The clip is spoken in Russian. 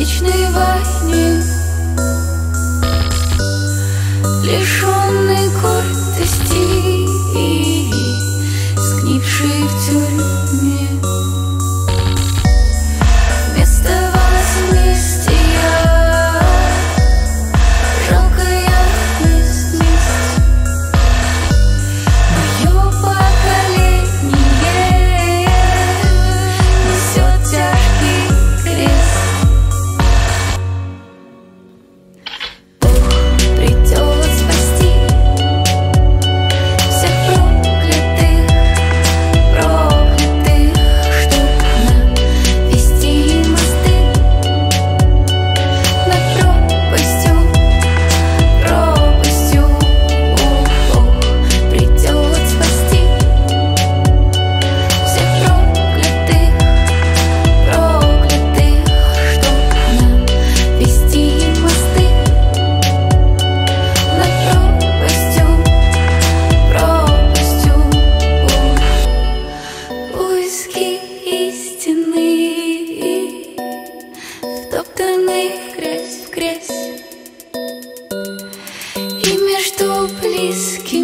вечной возни, лишенный гордости, сгнивший в тюрьме. Вместо возмездия жалкая месть. Мое поколение несет тяжкий крест. Бог придет спасти всех проклятых, чтоб нам вести мосты над пропастью. Бог придет спасти всех проклятых, чтоб нам вести мосты над пропастью. Поиски истины, втоптанные грязь в грязь, и между близкими